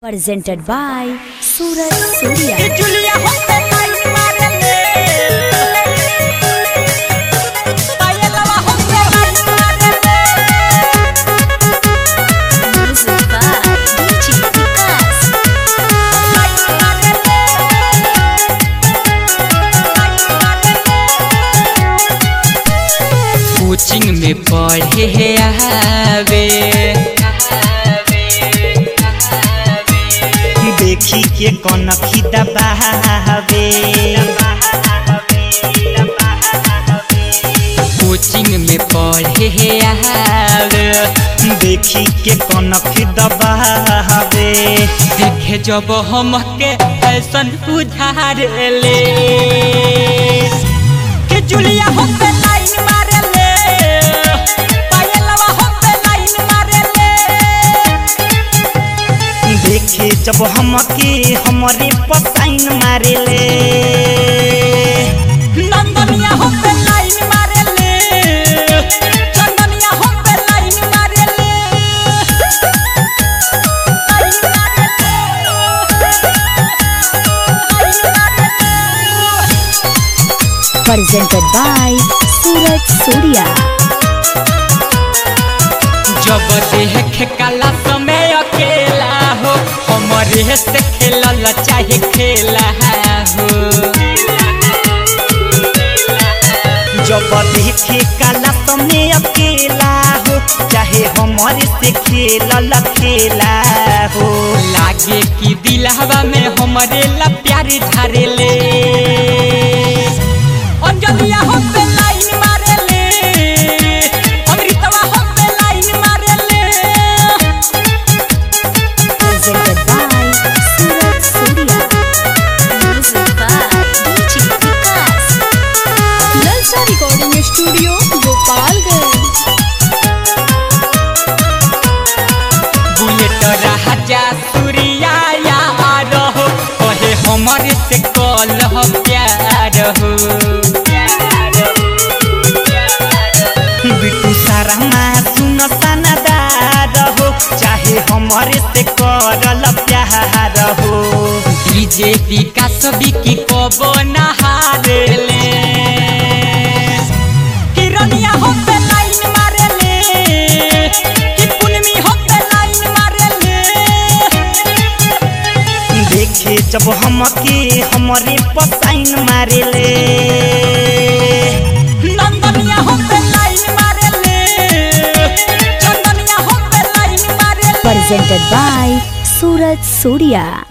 Presented by Suraj Surya. Coaching में पढ़े आवे देखी के कनखी दबावे कोचिंग में पढ़े आवे देखी के कनखी दबावे देखे जब हम के फैशन उधार ले के जुलिया हम पे लाइन मारे ले पायलवा हम पे लाइन मारे ले देखे जब हम के हमरे पसाइन मारे ले नंदनिया हम पे लाइन मारे ले चंदनिया हम पे लाइन मारे ले Presented by Suraj Surya. जब देख काला समय अकेला हो हमरे से खेलल चाहे खेला हो जब देखे काला समय अकेला हो चाहे हमारे से खेलल खेला हो लागे कि दिलहवा में हमरे ला प्यार झारे ले अंजलिया हम पे लाइन मारे ले अमृतवा हम पे लाइन मारे ले Presented by Suraj Surya. Music by DJ Vikas. Lalsa Recording Studio, Gopalganj. Bullet राजा सूर्या यार हो कहे हमरे से कल प्यार हो बिटू सारा सुन सनदार हो चाहे हमारे से करल प्यार हो डीजे विकास बिकी कबो नहार ले हिरनिया हम पे लाइन मारे ले कि पुनमी हम पे लाइन मारे ले देखे जब हम के हमरे पसाइन मारे ले नंदनिया हम पे लाइन मारे ले चंदनिया हम पे लाइन मारे ले Presented by Suraj Surya.